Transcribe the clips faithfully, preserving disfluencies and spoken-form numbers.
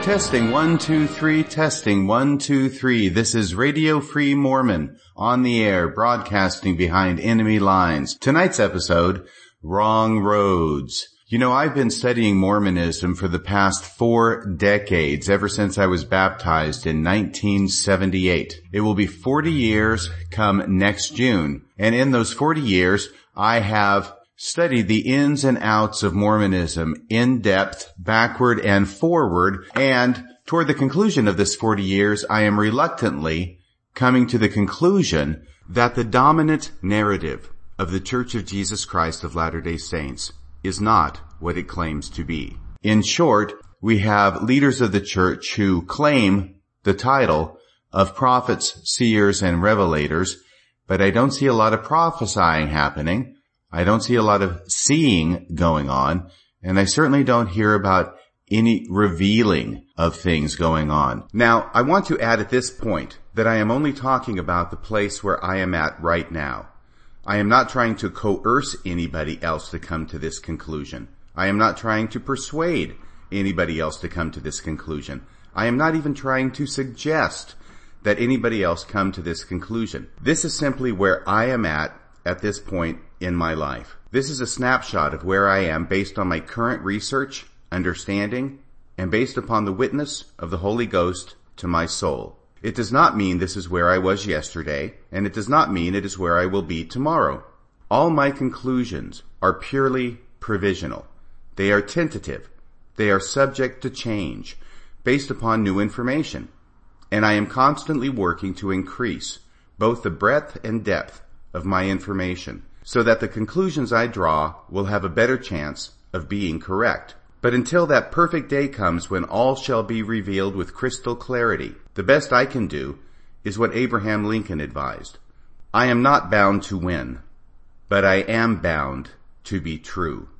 Testing, one, two, three, testing, one, two, three. This is Radio Free Mormon on the air, broadcasting behind enemy lines. Tonight's episode, Wrong Roads. You know, I've been studying Mormonism for the past four decades, ever since I was baptized in nineteen seventy-eight. It will be forty years come next June, and in those forty years, I have studied the ins and outs of Mormonism in depth, backward and forward, and toward the conclusion of this forty years, I am reluctantly coming to the conclusion that the dominant narrative of the Church of Jesus Christ of Latter-day Saints is not what it claims to be. In short, we have leaders of the church who claim the title of prophets, seers, and revelators, but I don't see a lot of prophesying happening. I don't see a lot of seeing going on, and I certainly don't hear about any revealing of things going on. Now, I want to add at this point that I am only talking about the place where I am at right now. I am not trying to coerce anybody else to come to this conclusion. I am not trying to persuade anybody else to come to this conclusion. I am not even trying to suggest that anybody else come to this conclusion. This is simply where I am at at this point in my life. This is a snapshot of where I am based on my current research, understanding, and based upon the witness of the Holy Ghost to my soul. It does not mean this is where I was yesterday, and it does not mean it is where I will be tomorrow. All my conclusions are purely provisional. They are tentative. They are subject to change based upon new information. And I am constantly working to increase both the breadth and depth of my information, so that the conclusions I draw will have a better chance of being correct. But until that perfect day comes when all shall be revealed with crystal clarity, the best I can do is what Abraham Lincoln advised. I am not bound to win, but I am bound to be true.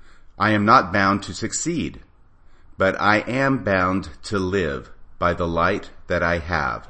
I am not bound to succeed, but I am bound to live by the light that I have.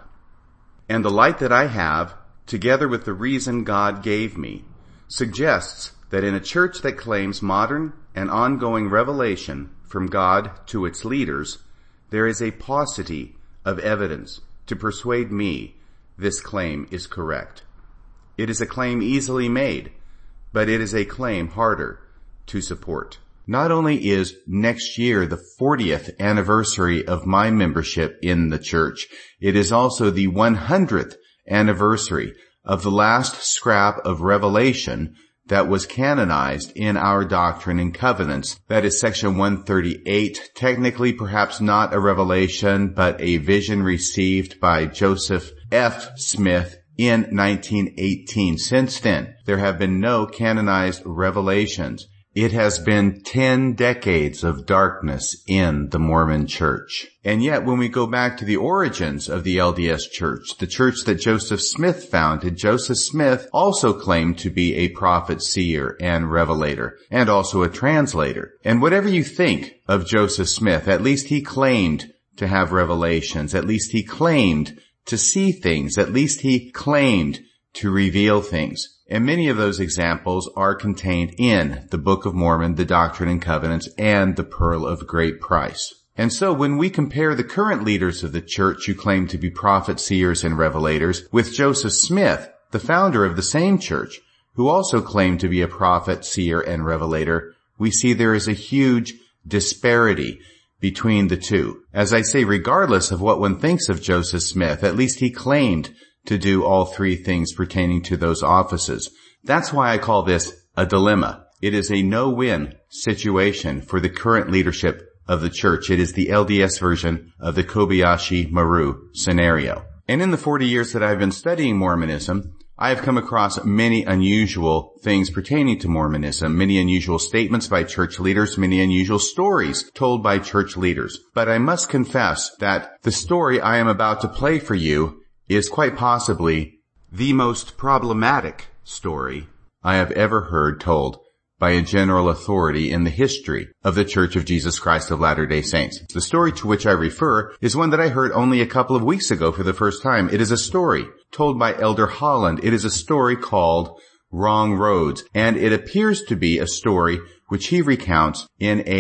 And the light that I have, together with the reason God gave me, suggests that in a church that claims modern and ongoing revelation from God to its leaders, there is a paucity of evidence to persuade me this claim is correct. It is a claim easily made, but it is a claim harder to support. Not only is next year the fortieth anniversary of my membership in the church, it is also the one hundredth anniversary of the last scrap of revelation that was canonized in our Doctrine and Covenants. That is section one thirty-eight, technically perhaps not a revelation, but a vision received by Joseph F. Smith in nineteen eighteen. Since then, there have been no canonized revelations. It has been ten decades of darkness in the Mormon Church. And yet, when we go back to the origins of the L D S Church, the church that Joseph Smith founded, Joseph Smith also claimed to be a prophet, seer, and revelator, and also a translator. And whatever you think of Joseph Smith, at least he claimed to have revelations, at least he claimed to see things, at least he claimed to reveal things. And many of those examples are contained in the Book of Mormon, the Doctrine and Covenants, and the Pearl of Great Price. And so when we compare the current leaders of the church who claim to be prophets, seers, and revelators with Joseph Smith, the founder of the same church, who also claimed to be a prophet, seer, and revelator, we see there is a huge disparity between the two. As I say, regardless of what one thinks of Joseph Smith, at least he claimed to do all three things pertaining to those offices. That's why I call this a dilemma. It is a no-win situation for the current leadership of the church. It is the L D S version of the Kobayashi Maru scenario. And in the forty years that I've been studying Mormonism, I have come across many unusual things pertaining to Mormonism, many unusual statements by church leaders, many unusual stories told by church leaders. But I must confess that the story I am about to play for you is quite possibly the most problematic story I have ever heard told by a general authority in the history of the Church of Jesus Christ of Latter-day Saints. The story to which I refer is one that I heard only a couple of weeks ago for the first time. It is a story told by Elder Holland. It is a story called Wrong Roads, and it appears to be a story which he recounts in a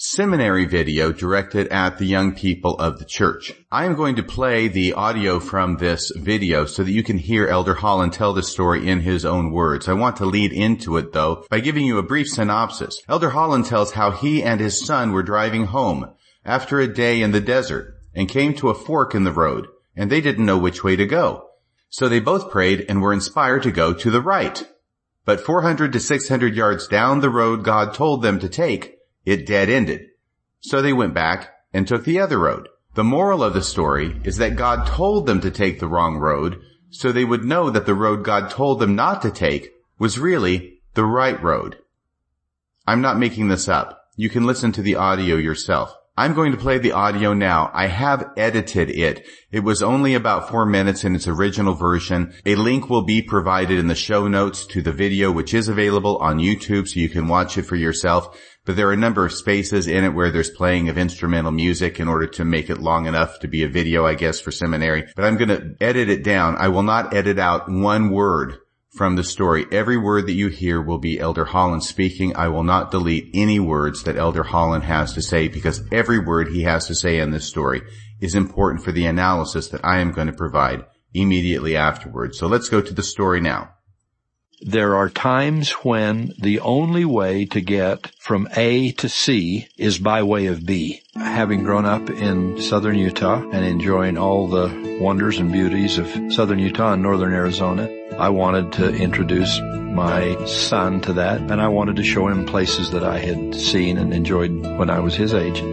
seminary video directed at the young people of the church. I am going to play the audio from this video so that you can hear Elder Holland tell the story in his own words. I want to lead into it, though, by giving you a brief synopsis. Elder Holland tells how he and his son were driving home after a day in the desert and came to a fork in the road, and they didn't know which way to go. So they both prayed and were inspired to go to the right. But four hundred to six hundred yards down the road God told them to take, it dead-ended. So they went back and took the other road. The moral of the story is that God told them to take the wrong road so they would know that the road God told them not to take was really the right road. I'm not making this up. You can listen to the audio yourself. I'm going to play the audio now. I have edited it. It was only about four minutes in its original version. A link will be provided in the show notes to the video, which is available on YouTube, so you can watch it for yourself. But there are a number of spaces in it where there's playing of instrumental music in order to make it long enough to be a video, I guess, for seminary. But I'm going to edit it down. I will not edit out one word from the story. Every word that you hear will be Elder Holland speaking. I will not delete any words that Elder Holland has to say, because every word he has to say in this story is important for the analysis that I am going to provide immediately afterwards. So let's go to the story now. There are times when the only way to get from A to C is by way of B. Having grown up in southern Utah and enjoying all the wonders and beauties of southern Utah and northern Arizona, I wanted to introduce my son to that, and I wanted to show him places that I had seen and enjoyed when I was his age.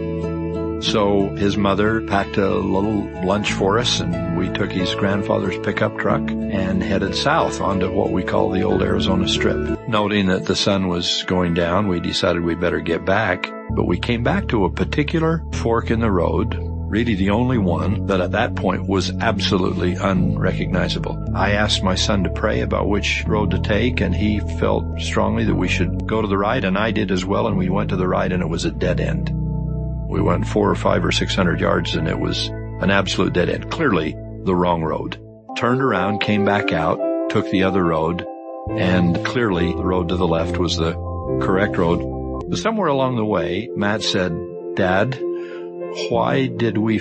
So his mother packed a little lunch for us, and we took his grandfather's pickup truck and headed south onto what we call the old Arizona Strip. Noting that the sun was going down, we decided we better get back, but we came back to a particular fork in the road, really the only one that at that point was absolutely unrecognizable. I asked my son to pray about which road to take, and he felt strongly that we should go to the right, and I did as well, and we went to the right, and it was a dead end. We went four or five or six hundred yards, and it was an absolute dead end. Clearly the wrong road. Turned around, came back out, took the other road, and clearly the road to the left was the correct road. But somewhere along the way, Matt said, "Dad, why did we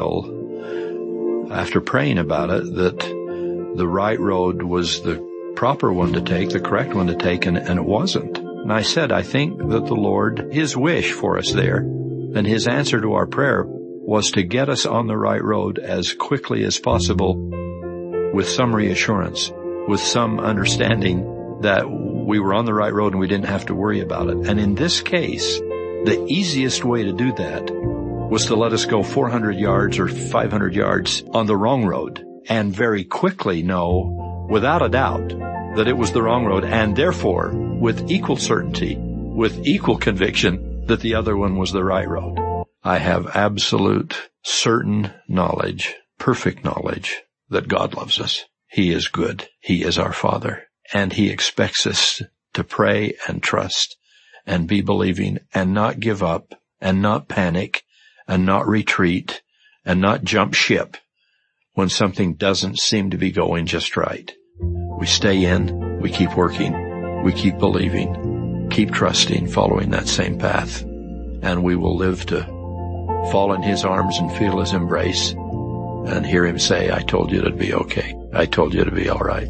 feel, after praying about it, that the right road was the proper one to take, the correct one to take, and, and it wasn't?" And I said, I think that the Lord, His wish for us there, and His answer to our prayer, was to get us on the right road as quickly as possible, with some reassurance, with some understanding that we were on the right road and we didn't have to worry about it. And in this case, the easiest way to do that was to let us go four hundred yards or five hundred yards on the wrong road, and very quickly know, without a doubt, that it was the wrong road, and therefore, with equal certainty, with equal conviction, that the other one was the right road. I have absolute, certain knowledge, perfect knowledge, that God loves us. He is good. He is our Father. And He expects us to pray and trust and be believing and not give up and not panic and not retreat and not jump ship when something doesn't seem to be going just right. We stay in, we keep working, we keep believing, keep trusting, following that same path, and we will live to fall in His arms and feel His embrace and hear Him say, "I told you to be okay. I told you to be all right."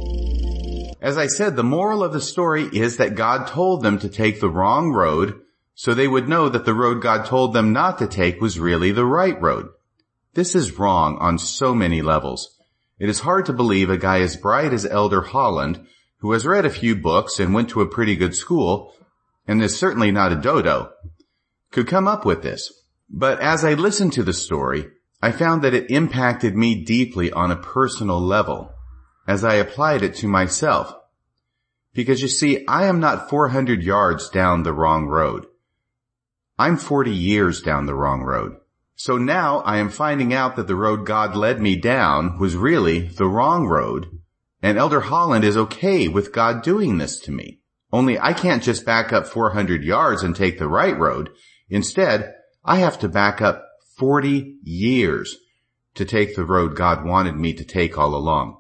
As I said, the moral of the story is that God told them to take the wrong road so they would know that the road God told them not to take was really the right road. This is wrong on so many levels. It is hard to believe a guy as bright as Elder Holland, who has read a few books and went to a pretty good school, and is certainly not a dodo, could come up with this. But as I listened to the story, I found that it impacted me deeply on a personal level as I applied it to myself. Because you see, I am not four hundred yards down the wrong road. I'm forty years down the wrong road. So now I am finding out that the road God led me down was really the wrong road, and Elder Holland is okay with God doing this to me. Only I can't just back up four hundred yards and take the right road. Instead, I have to back up forty years to take the road God wanted me to take all along.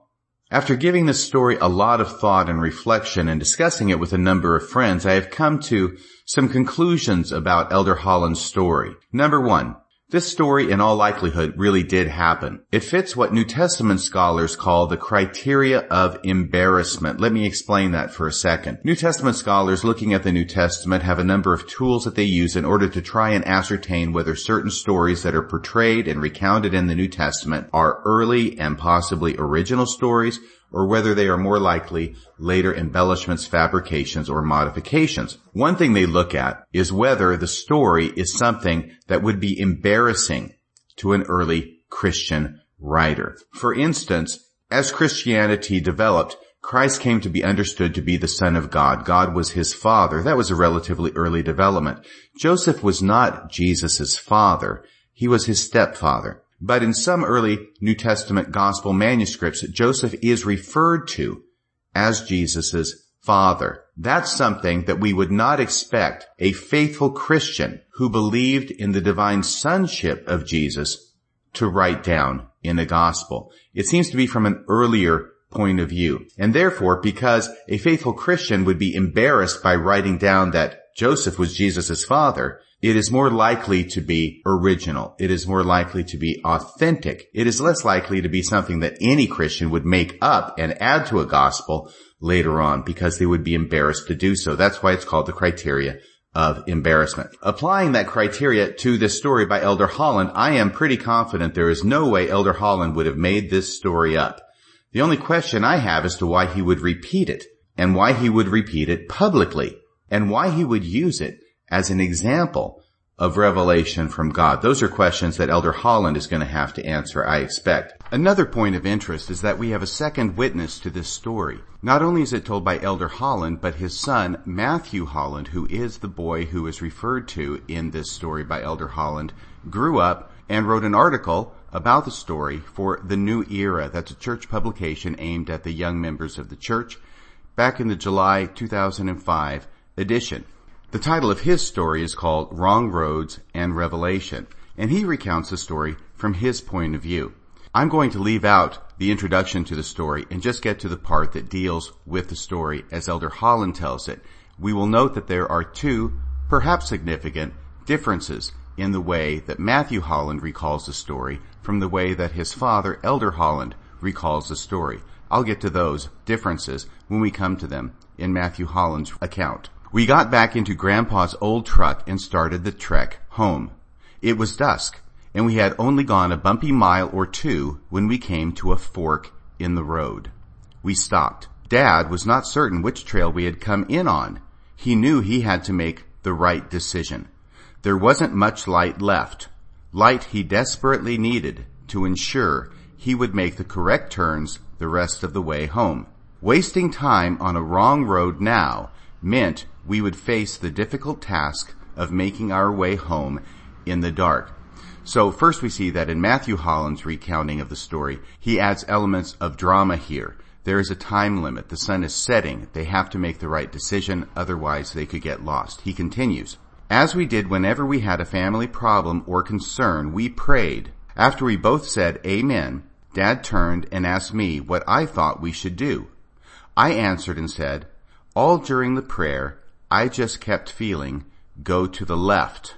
After giving this story a lot of thought and reflection and discussing it with a number of friends, I have come to some conclusions about Elder Holland's story. Number one, this story in all likelihood really did happen. It fits what New Testament scholars call the criteria of embarrassment. Let me explain that for a second. New Testament scholars looking at the New Testament have a number of tools that they use in order to try and ascertain whether certain stories that are portrayed and recounted in the New Testament are early and possibly original stories, or whether they are more likely later embellishments, fabrications, or modifications. One thing they look at is whether the story is something that would be embarrassing to an early Christian writer. For instance, as Christianity developed, Christ came to be understood to be the Son of God. God was his father. That was a relatively early development. Joseph was not Jesus' father. He was his stepfather. But in some early New Testament gospel manuscripts, Joseph is referred to as Jesus' father. That's something that we would not expect a faithful Christian who believed in the divine sonship of Jesus to write down in the gospel. It seems to be from an earlier point of view. And therefore, because a faithful Christian would be embarrassed by writing down that Joseph was Jesus' father, it is more likely to be original. It is more likely to be authentic. It is less likely to be something that any Christian would make up and add to a gospel later on because they would be embarrassed to do so. That's why it's called the criteria of embarrassment. Applying that criteria to this story by Elder Holland, I am pretty confident there is no way Elder Holland would have made this story up. The only question I have is to why he would repeat it, and why he would repeat it publicly, and why he would use it as an example of revelation from God. Those are questions that Elder Holland is going to have to answer, I expect. Another point of interest is that we have a second witness to this story. Not only is it told by Elder Holland, but his son, Matthew Holland, who is the boy who is referred to in this story by Elder Holland, grew up and wrote an article about the story for The New Era. That's a church publication aimed at the young members of the church, back in the July two thousand five edition. The title of his story is called Wrong Roads and Revelation, and he recounts the story from his point of view. I'm going to leave out the introduction to the story and just get to the part that deals with the story as Elder Holland tells it. We will note that there are two, perhaps significant, differences in the way that Matthew Holland recalls the story from the way that his father, Elder Holland, recalls the story. I'll get to those differences when we come to them in Matthew Holland's account. We got back into Grandpa's old truck and started the trek home. It was dusk, and we had only gone a bumpy mile or two when we came to a fork in the road. We stopped. Dad was not certain which trail we had come in on. He knew he had to make the right decision. There wasn't much light left. Light he desperately needed to ensure he would make the correct turns the rest of the way home. Wasting time on a wrong road now meant we would face the difficult task of making our way home in the dark. So first we see that in Matthew Holland's recounting of the story, he adds elements of drama here. There is a time limit. The sun is setting. They have to make the right decision, otherwise they could get lost. He continues, as we did whenever we had a family problem or concern, we prayed. After we both said amen, Dad turned and asked me what I thought we should do. I answered and said, all during the prayer, I just kept feeling, go to the left.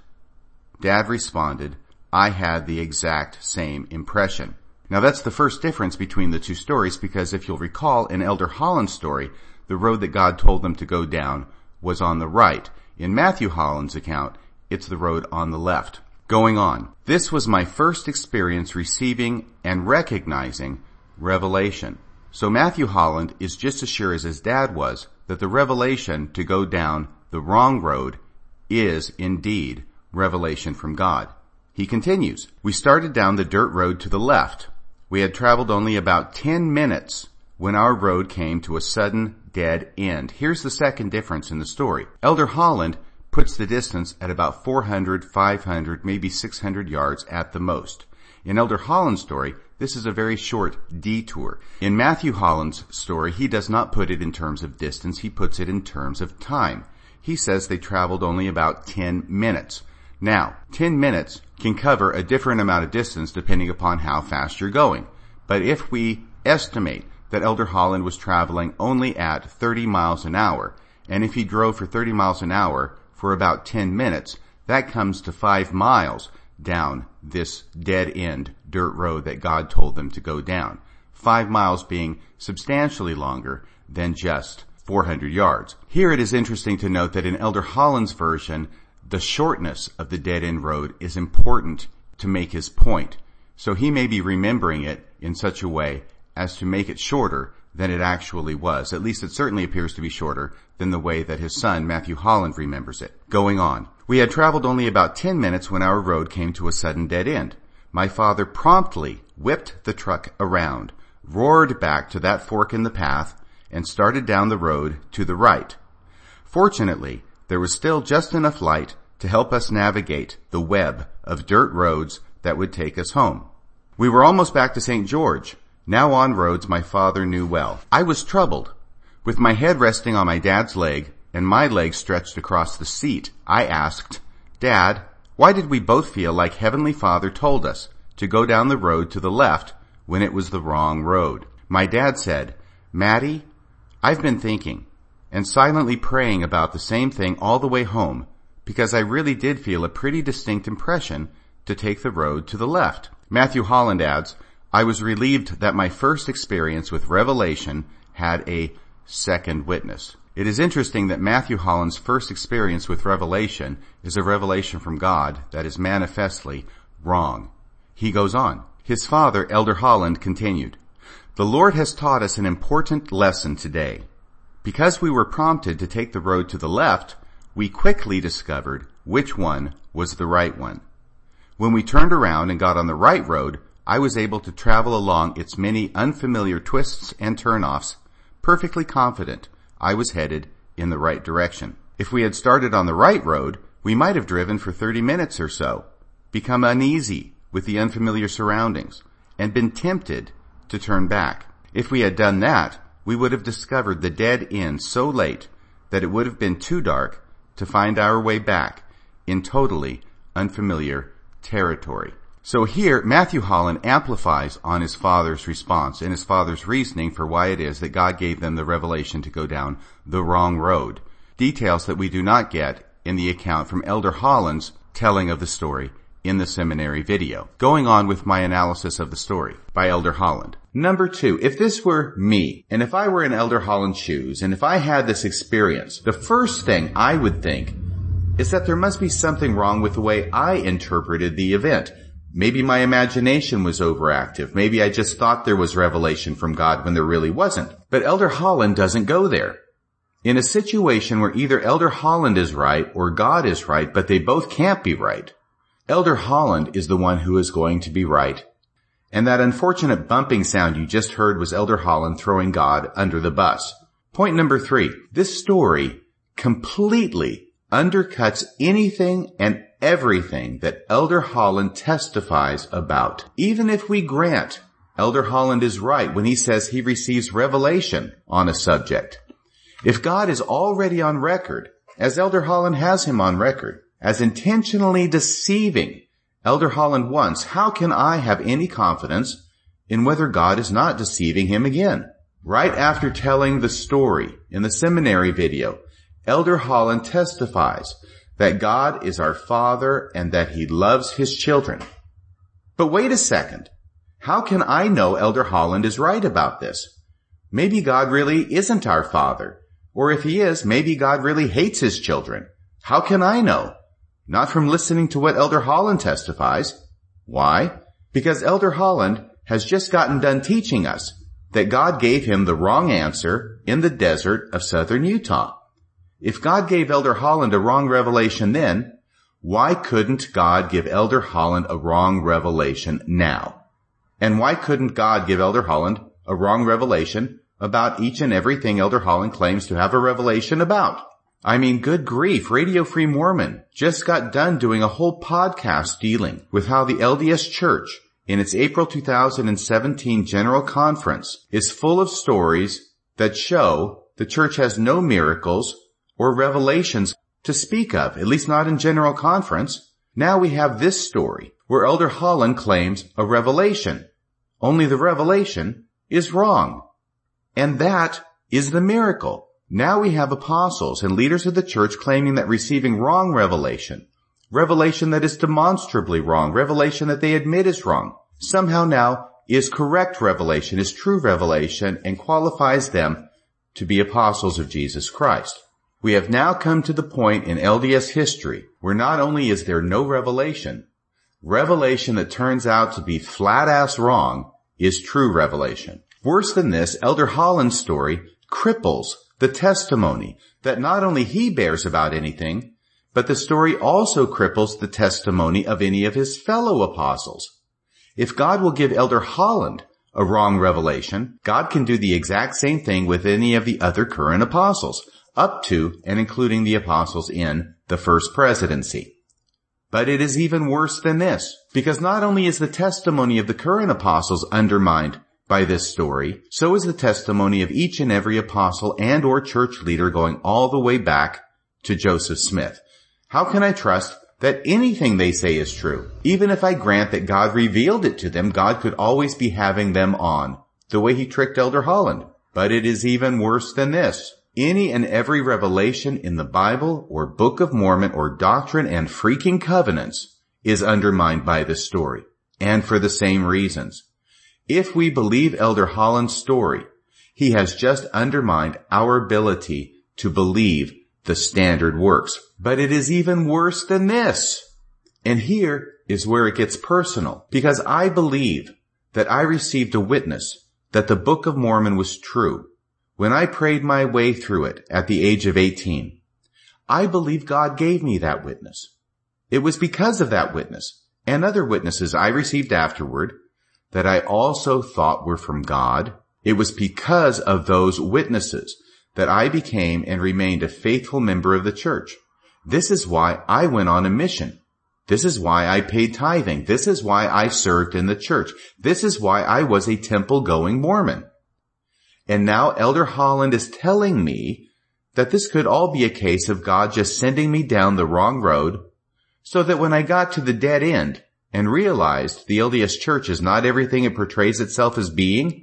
Dad responded, I had the exact same impression. Now that's the first difference between the two stories, because if you'll recall, in Elder Holland's story, the road that God told them to go down was on the right. In Matthew Holland's account, it's the road on the left. Going on, this was my first experience receiving and recognizing revelation. So Matthew Holland is just as sure as his dad was that the revelation to go down the wrong road is indeed revelation from God. He continues, we started down the dirt road to the left. We had traveled only about ten minutes when our road came to a sudden dead end. Here's the second difference in the story. Elder Holland puts the distance at about four hundred, five hundred, maybe six hundred yards at the most. In Elder Holland's story, this is a very short detour. In Matthew Holland's story, he does not put it in terms of distance, he puts it in terms of time. He says they traveled only about ten minutes. Now, ten minutes can cover a different amount of distance depending upon how fast you're going. But if we estimate that Elder Holland was traveling only at thirty miles an hour, and if he drove for thirty miles an hour for about ten minutes, that comes to five miles down this dead-end dirt road that God told them to go down. Five miles being substantially longer than just four hundred yards. Here it is interesting to note that in Elder Holland's version, the shortness of the dead-end road is important to make his point. So he may be remembering it in such a way as to make it shorter than it actually was. At least it certainly appears to be shorter than the way that his son, Matthew Holland, remembers it. Going on. We had traveled only about ten minutes when our road came to a sudden dead end. My father promptly whipped the truck around, roared back to that fork in the path, and started down the road to the right. Fortunately, there was still just enough light to help us navigate the web of dirt roads that would take us home. We were almost back to Saint George, now on roads my father knew well. I was troubled. With my head resting on my dad's leg and my leg stretched across the seat, I asked, "Dad, why did we both feel like Heavenly Father told us to go down the road to the left when it was the wrong road?" My dad said, "Matty, I've been thinking and silently praying about the same thing all the way home because I really did feel a pretty distinct impression to take the road to the left." Matthew Holland adds, "I was relieved that my first experience with revelation had a second witness." It is interesting that Matthew Holland's first experience with revelation is a revelation from God that is manifestly wrong. He goes on. His father, Elder Holland, continued, "The Lord has taught us an important lesson today. Because we were prompted to take the road to the left, we quickly discovered which one was the right one. When we turned around and got on the right road, I was able to travel along its many unfamiliar twists and turnoffs, perfectly confident I was headed in the right direction. If we had started on the right road, we might have driven for thirty minutes or so, become uneasy with the unfamiliar surroundings, and been tempted to turn back. If we had done that, we would have discovered the dead end so late that it would have been too dark to find our way back in totally unfamiliar territory." So here, Matthew Holland amplifies on his father's response and his father's reasoning for why it is that God gave them the revelation to go down the wrong road. Details that we do not get in the account from Elder Holland's telling of the story in the seminary video. Going on with my analysis of the story by Elder Holland. Number two, if this were me, and if I were in Elder Holland's shoes, and if I had this experience, the first thing I would think is that there must be something wrong with the way I interpreted the event. Maybe my imagination was overactive. Maybe I just thought there was revelation from God when there really wasn't. But Elder Holland doesn't go there. In a situation where either Elder Holland is right or God is right, but they both can't be right, Elder Holland is the one who is going to be right. And that unfortunate bumping sound you just heard was Elder Holland throwing God under the bus. Point number three. This story completely undercuts anything and everything that Elder Holland testifies about. Even if we grant Elder Holland is right when he says he receives revelation on a subject, if God is already on record, as Elder Holland has him on record, as intentionally deceiving Elder Holland once, how can I have any confidence in whether God is not deceiving him again? Right after telling the story in the seminary video, Elder Holland testifies that God is our Father and that He loves His children. But wait a second. How can I know Elder Holland is right about this? Maybe God really isn't our Father. Or if He is, maybe God really hates His children. How can I know? Not from listening to what Elder Holland testifies. Why? Because Elder Holland has just gotten done teaching us that God gave him the wrong answer in the desert of southern Utah. If God gave Elder Holland a wrong revelation then, why couldn't God give Elder Holland a wrong revelation now? And why couldn't God give Elder Holland a wrong revelation about each and everything Elder Holland claims to have a revelation about? I mean, good grief, Radio Free Mormon just got done doing a whole podcast dealing with how the L D S Church, in its April two thousand seventeen General Conference, is full of stories that show the church has no miracles or revelations to speak of, at least not in General Conference. Now we have this story where Elder Holland claims a revelation. Only the revelation is wrong. And that is the miracle. Now we have apostles and leaders of the church claiming that receiving wrong revelation, revelation that is demonstrably wrong, revelation that they admit is wrong, somehow now is correct revelation, is true revelation, and qualifies them to be apostles of Jesus Christ. We have now come to the point in L D S history where not only is there no revelation, revelation that turns out to be flat-ass wrong is true revelation. Worse than this, Elder Holland's story cripples the testimony that not only he bears about anything, but the story also cripples the testimony of any of his fellow apostles. If God will give Elder Holland a wrong revelation, God can do the exact same thing with any of the other current apostles, up to and including the apostles in the first presidency. But it is even worse than this, because not only is the testimony of the current apostles undermined by this story, so is the testimony of each and every apostle and or church leader going all the way back to Joseph Smith. How can I trust that anything they say is true? Even if I grant that God revealed it to them, God could always be having them on, the way he tricked Elder Holland. But it is even worse than this. Any and every revelation in the Bible or Book of Mormon or Doctrine and Freaking Covenants is undermined by this story, and for the same reasons. If we believe Elder Holland's story, he has just undermined our ability to believe the standard works. But it is even worse than this. And here is where it gets personal, because I believe that I received a witness that the Book of Mormon was true when I prayed my way through it at the age of eighteen. I believe God gave me that witness. It was because of that witness and other witnesses I received afterward that I also thought were from God. It was because of those witnesses that I became and remained a faithful member of the church. This is why I went on a mission. This is why I paid tithing. This is why I served in the church. This is why I was a temple-going Mormon. And now Elder Holland is telling me that this could all be a case of God just sending me down the wrong road, so that when I got to the dead end and realized the L D S Church is not everything it portrays itself as being,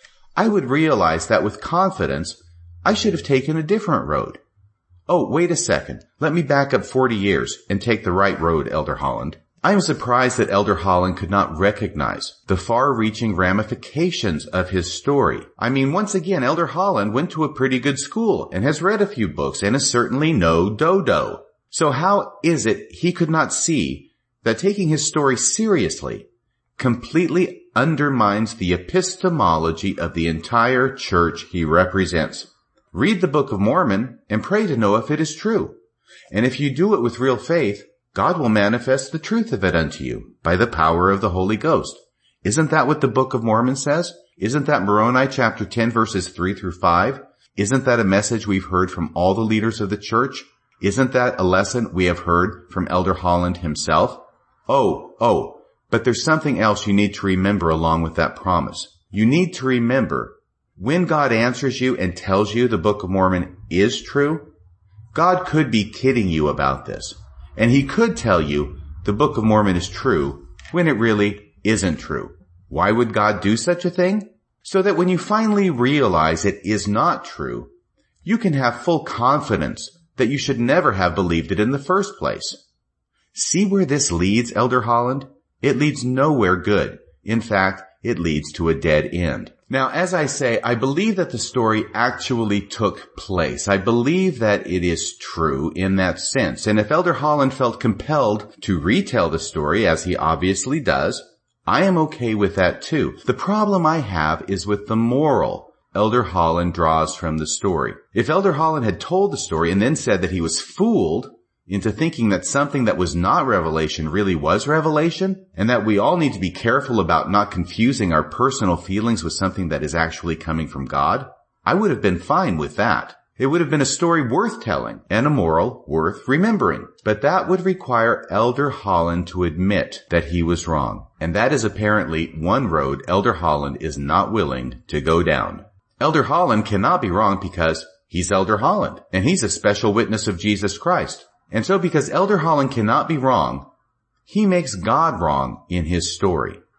I would realize that with confidence I should have taken a different road. Oh, wait a second. Let me back up forty years and take the right road, Elder Holland. I am surprised that Elder Holland could not recognize the far-reaching ramifications of his story. I mean, once again, Elder Holland went to a pretty good school and has read a few books and is certainly no dodo. So how is it he could not see that taking his story seriously completely undermines the epistemology of the entire church he represents? Read the Book of Mormon and pray to know if it is true. And if you do it with real faith, God will manifest the truth of it unto you by the power of the Holy Ghost. Isn't that what the Book of Mormon says? Isn't that Moroni chapter ten verses three through five? Isn't that a message we've heard from all the leaders of the church? Isn't that a lesson we have heard from Elder Holland himself? Oh, oh, but there's something else you need to remember along with that promise. You need to remember, when God answers you and tells you the Book of Mormon is true, God could be kidding you about this. And he could tell you the Book of Mormon is true when it really isn't true. Why would God do such a thing? So that when you finally realize it is not true, you can have full confidence that you should never have believed it in the first place. See where this leads, Elder Holland? It leads nowhere good. In fact, it leads to a dead end. Now, as I say, I believe that the story actually took place. I believe that it is true in that sense. And if Elder Holland felt compelled to retell the story, as he obviously does, I am okay with that too. The problem I have is with the moral Elder Holland draws from the story. If Elder Holland had told the story and then said that he was fooled into thinking that something that was not revelation really was revelation, and that we all need to be careful about not confusing our personal feelings with something that is actually coming from God, I would have been fine with that. It would have been a story worth telling and a moral worth remembering. But that would require Elder Holland to admit that he was wrong. And that is apparently one road Elder Holland is not willing to go down. Elder Holland cannot be wrong because he's Elder Holland, and he's a special witness of Jesus Christ. And so because Elder Holland cannot be wrong, he makes God wrong in his story.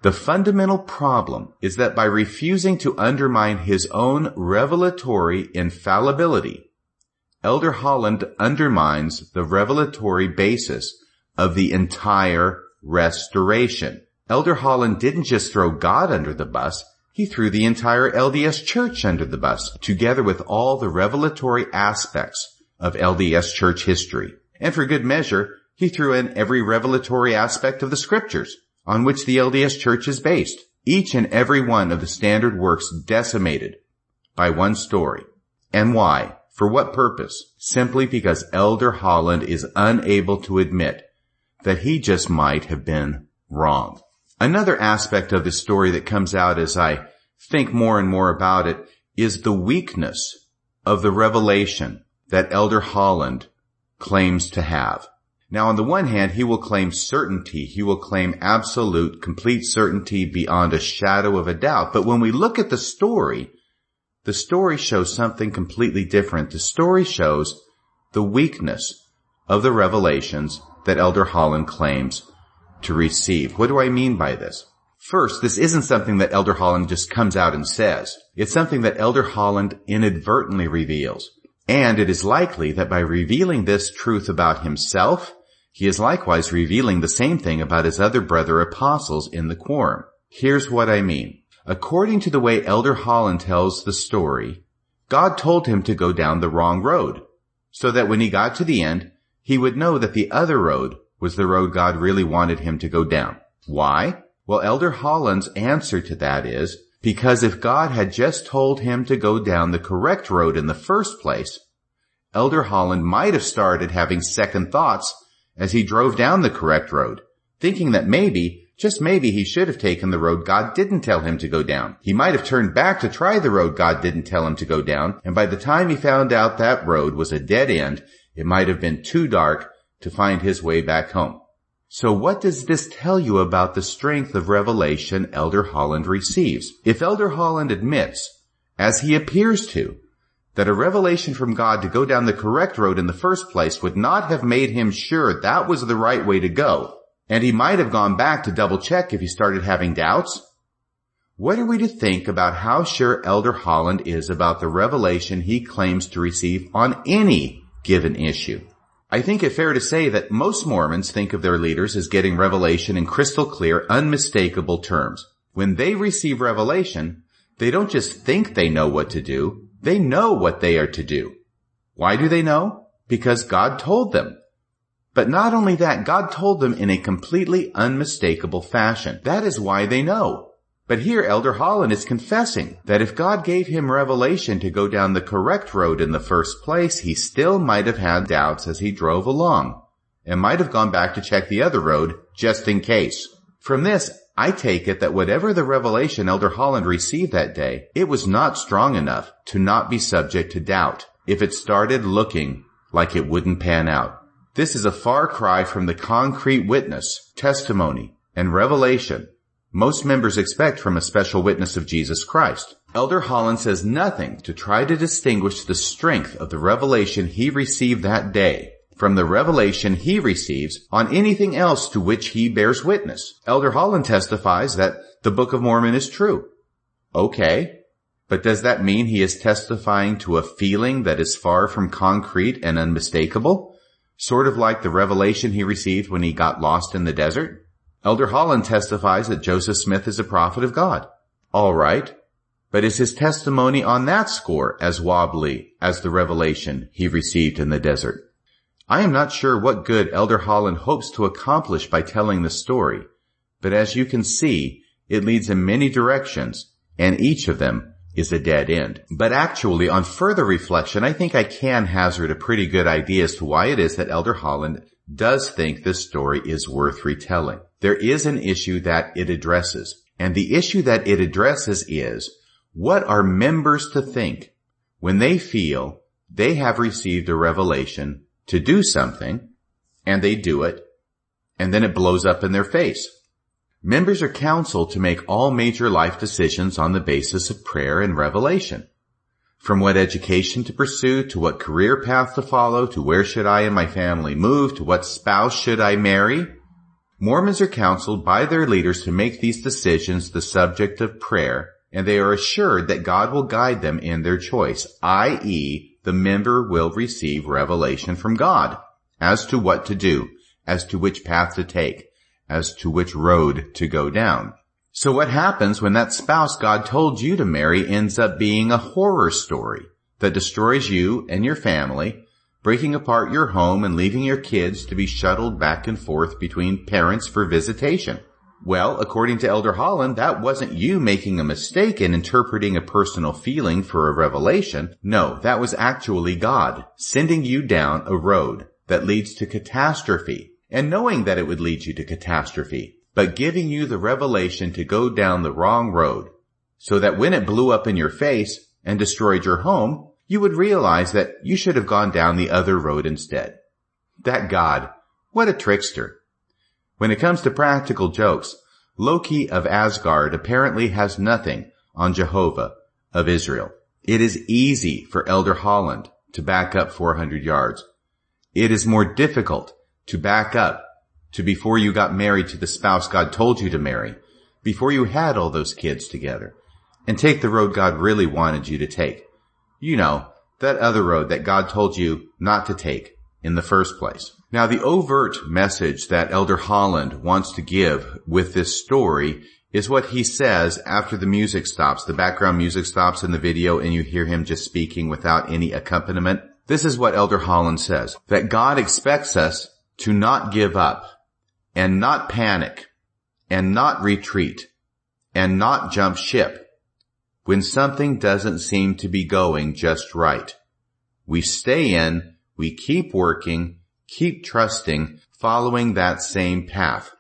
The fundamental problem is that by refusing to undermine his own revelatory infallibility, Elder Holland undermines the revelatory basis of the entire restoration. Elder Holland didn't just throw God under the bus, he threw the entire L D S Church under the bus, together with all the revelatory aspects of L D S Church history. And for good measure, he threw in every revelatory aspect of the Scriptures on which the L D S Church is based, each and every one of the standard works decimated by one story. And why? For what purpose? Simply because Elder Holland is unable to admit that he just might have been wrong. Another aspect of this story that comes out as I think more and more about it is the weakness of the revelation that Elder Holland claims to have. Now, on the one hand, he will claim certainty. He will claim absolute, complete certainty beyond a shadow of a doubt. But when we look at the story, the story shows something completely different. The story shows the weakness of the revelations that Elder Holland claims to receive. What do I mean by this? First, this isn't something that Elder Holland just comes out and says. It's something that Elder Holland inadvertently reveals. And it is likely that by revealing this truth about himself, he is likewise revealing the same thing about his other brother apostles in the quorum. Here's what I mean. According to the way Elder Holland tells the story, God told him to go down the wrong road, so that when he got to the end, he would know that the other road was the road God really wanted him to go down. Why? Well, Elder Holland's answer to that is, because if God had just told him to go down the correct road in the first place, Elder Holland might have started having second thoughts as he drove down the correct road, thinking that maybe, just maybe, he should have taken the road God didn't tell him to go down. He might have turned back to try the road God didn't tell him to go down, and by the time he found out that road was a dead end, it might have been too dark to find his way back home. So what does this tell you about the strength of revelation Elder Holland receives? If Elder Holland admits, as he appears to, that a revelation from God to go down the correct road in the first place would not have made him sure that was the right way to go, and he might have gone back to double check if he started having doubts, what are we to think about how sure Elder Holland is about the revelation he claims to receive on any given issue? I think it fair to say that most Mormons think of their leaders as getting revelation in crystal clear, unmistakable terms. When they receive revelation, they don't just think they know what to do, they know what they are to do. Why do they know? Because God told them. But not only that, God told them in a completely unmistakable fashion. That is why they know. But here Elder Holland is confessing that if God gave him revelation to go down the correct road in the first place, he still might have had doubts as he drove along, and might have gone back to check the other road just in case. From this, I take it that whatever the revelation Elder Holland received that day, it was not strong enough to not be subject to doubt if it started looking like it wouldn't pan out. This is a far cry from the concrete witness, testimony, and revelation most members expect from a special witness of Jesus Christ. Elder Holland says nothing to try to distinguish the strength of the revelation he received that day from the revelation he receives on anything else to which he bears witness. Elder Holland testifies that the Book of Mormon is true. Okay, but does that mean he is testifying to a feeling that is far from concrete and unmistakable? Sort of like the revelation he received when he got lost in the desert? Elder Holland testifies that Joseph Smith is a prophet of God. All right, but is his testimony on that score as wobbly as the revelation he received in the desert? I am not sure what good Elder Holland hopes to accomplish by telling the story, but as you can see, it leads in many directions, and each of them is a dead end. But actually, on further reflection, I think I can hazard a pretty good idea as to why it is that Elder Holland does think this story is worth retelling. There is an issue that it addresses, and the issue that it addresses is, what are members to think when they feel they have received a revelation to do something, and they do it, and then it blows up in their face? Members are counseled to make all major life decisions on the basis of prayer and revelation. From what education to pursue, to what career path to follow, to where should I and my family move, to what spouse should I marry. Mormons are counseled by their leaders to make these decisions the subject of prayer, and they are assured that God will guide them in their choice, that is, the member will receive revelation from God as to what to do, as to which path to take, as to which road to go down. So what happens when that spouse God told you to marry ends up being a horror story that destroys you and your family, breaking apart your home and leaving your kids to be shuttled back and forth between parents for visitation? Well, according to Elder Holland, that wasn't you making a mistake in interpreting a personal feeling for a revelation. No, that was actually God sending you down a road that leads to catastrophe, and knowing that it would lead you to catastrophe, but giving you the revelation to go down the wrong road, so that when it blew up in your face and destroyed your home, you would realize that you should have gone down the other road instead. That God, what a trickster. When it comes to practical jokes, Loki of Asgard apparently has nothing on Jehovah of Israel. It is easy for Elder Holland to back up four hundred yards. It is more difficult to back up to before you got married to the spouse God told you to marry, before you had all those kids together, and take the road God really wanted you to take. You know, that other road that God told you not to take in the first place. Now, the overt message that Elder Holland wants to give with this story is what he says after the music stops. The background music stops in the video and you hear him just speaking without any accompaniment. This is what Elder Holland says, that God expects us to not give up and not panic and not retreat and not jump ship when something doesn't seem to be going just right. We stay in, we keep working, keep trusting, following that same path.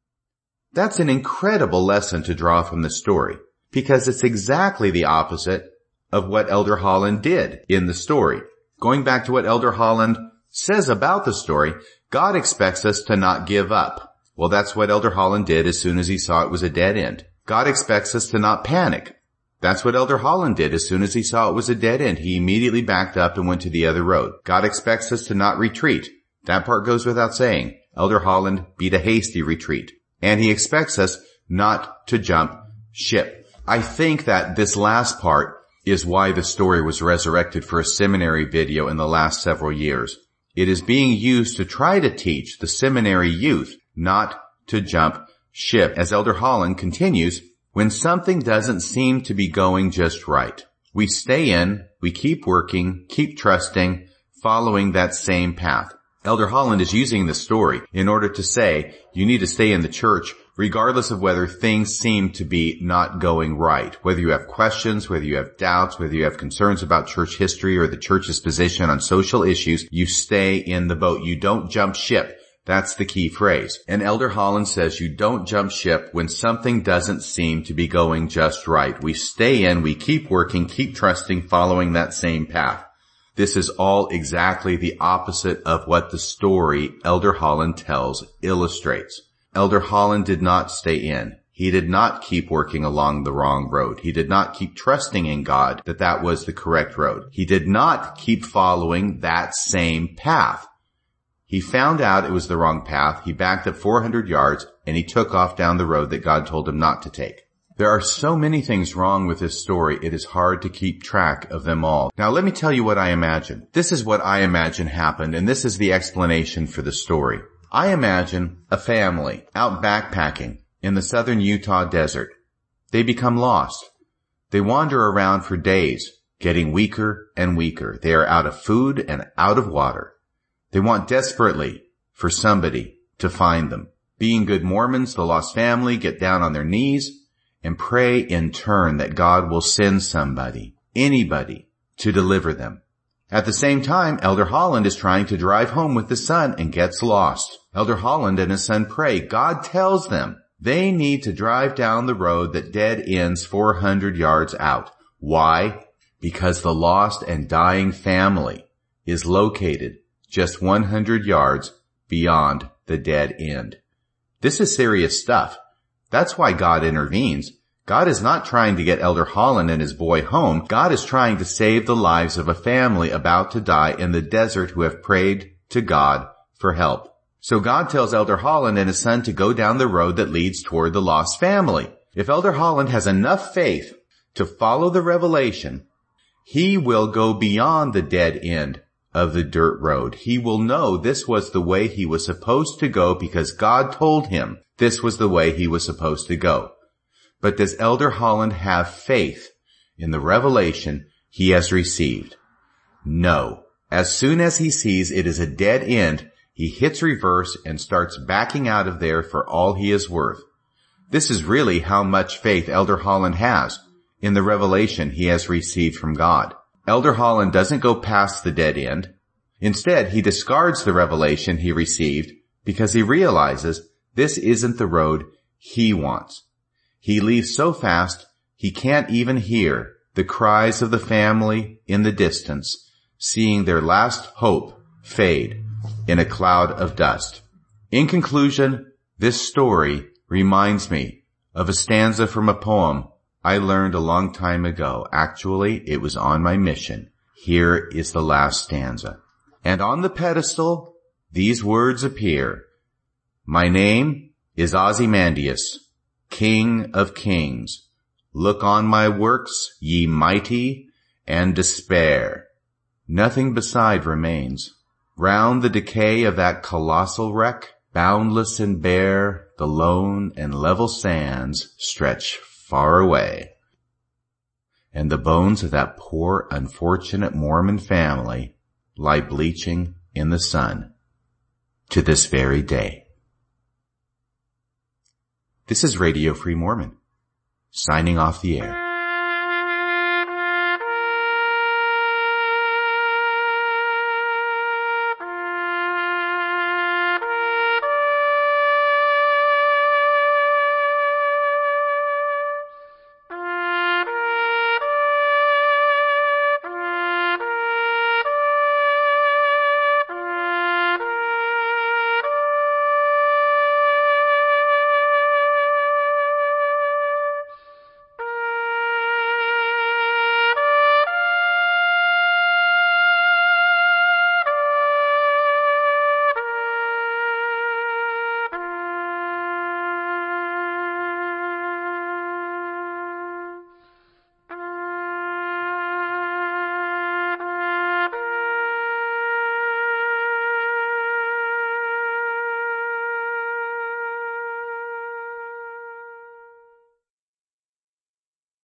That's an incredible lesson to draw from the story, because it's exactly the opposite of what Elder Holland did in the story. Going back to what Elder Holland says about the story, God expects us to not give up. Well, that's what Elder Holland did as soon as he saw it was a dead end. God expects us to not panic. That's what Elder Holland did as soon as he saw it was a dead end. He immediately backed up and went to the other road. God expects us to not retreat. That part goes without saying. Elder Holland beat a hasty retreat. And he expects us not to jump ship. I think that this last part is why the story was resurrected for a seminary video in the last several years. It is being used to try to teach the seminary youth not to jump ship. As Elder Holland continues, when something doesn't seem to be going just right, we stay in, we keep working, keep trusting, following that same path. Elder Holland is using the story in order to say you need to stay in the church regardless of whether things seem to be not going right. Whether you have questions, whether you have doubts, whether you have concerns about church history or the church's position on social issues, you stay in the boat. You don't jump ship. That's the key phrase. And Elder Holland says you don't jump ship when something doesn't seem to be going just right. We stay in, we keep working, keep trusting, following that same path. This is all exactly the opposite of what the story Elder Holland tells illustrates. Elder Holland did not stay in. He did not keep working along the wrong road. He did not keep trusting in God that that was the correct road. He did not keep following that same path. He found out it was the wrong path. He backed up four hundred yards and he took off down the road that God told him not to take. There are so many things wrong with this story, it is hard to keep track of them all. Now let me tell you what I imagine. This is what I imagine happened, and this is the explanation for the story. I imagine a family out backpacking in the southern Utah desert. They become lost. They wander around for days, getting weaker and weaker. They are out of food and out of water. They want desperately for somebody to find them. Being good Mormons, the lost family get down on their knees and pray in turn that God will send somebody, anybody, to deliver them. At the same time, Elder Holland is trying to drive home with the son and gets lost. Elder Holland and his son pray. God tells them they need to drive down the road that dead ends four hundred yards out. Why? Because the lost and dying family is located just one hundred yards beyond the dead end. This is serious stuff. That's why God intervenes. God is not trying to get Elder Holland and his boy home. God is trying to save the lives of a family about to die in the desert who have prayed to God for help. So God tells Elder Holland and his son to go down the road that leads toward the lost family. If Elder Holland has enough faith to follow the revelation, he will go beyond the dead end of the dirt road. He will know this was the way he was supposed to go because God told him this was the way he was supposed to go. But does Elder Holland have faith in the revelation he has received? No. As soon as he sees it is a dead end, he hits reverse and starts backing out of there for all he is worth. This is really how much faith Elder Holland has in the revelation he has received from God. Elder Holland doesn't go past the dead end. Instead, he discards the revelation he received because he realizes this isn't the road he wants. He leaves so fast he can't even hear the cries of the family in the distance, seeing their last hope fade in a cloud of dust. In conclusion, this story reminds me of a stanza from a poem I learned a long time ago. Actually, it was on my mission. Here is the last stanza. And on the pedestal, these words appear. My name is Ozymandias, King of Kings. Look on my works, ye mighty, and despair. Nothing beside remains. Round the decay of that colossal wreck, boundless and bare, the lone and level sands stretch far away. And the bones of that poor, unfortunate Mormon family lie bleaching in the sun to this very day. This is Radio Free Mormon, signing off the air.